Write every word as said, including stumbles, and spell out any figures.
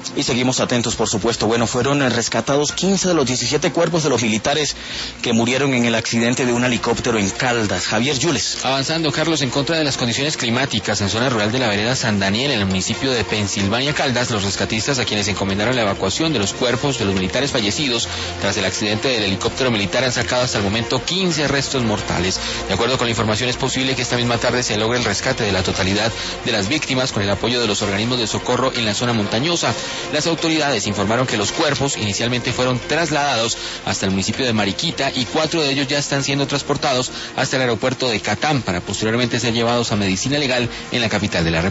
Y seguimos atentos, por supuesto. Bueno, fueron rescatados quince de los diecisiete cuerpos de los militares que murieron en el accidente de un helicóptero en Caldas. Javier Yules. Avanzando, Carlos, en contra de las condiciones climáticas en zona rural de la vereda San Daniel, en el municipio de Pensilvania, Caldas, los rescatistas a quienes encomendaron la evacuación de los cuerpos de los militares fallecidos tras el accidente del helicóptero militar han sacado hasta el momento quince restos mortales. De acuerdo con la información, es posible que esta misma tarde se logre el rescate de la totalidad de las víctimas con el apoyo de los organismos de socorro en la zona montañosa. Las autoridades informaron que los cuerpos inicialmente fueron trasladados hasta el municipio de Mariquita y cuatro de ellos ya están siendo transportados hasta el aeropuerto de Catán para posteriormente ser llevados a medicina legal en la capital de la República.